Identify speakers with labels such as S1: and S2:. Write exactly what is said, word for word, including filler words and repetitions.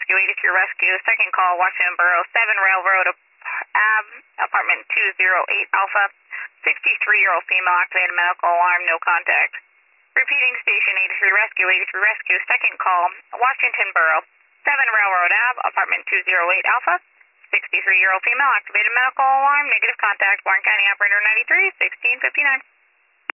S1: Rescue, eighty-three Rescue. Second call, Washington Borough, seven Railroad Ave, apartment two oh eight Alpha. sixty-three-year-old female, activated medical alarm, no contact. Repeating station, eighty-three Rescue, eighty-three Rescue. Second call, Washington Borough, seven Railroad Ave, apartment two oh eight Alpha. sixty-three-year-old female, activated medical alarm, negative contact. Warren County Operator ninety-three, sixteen fifty-nine.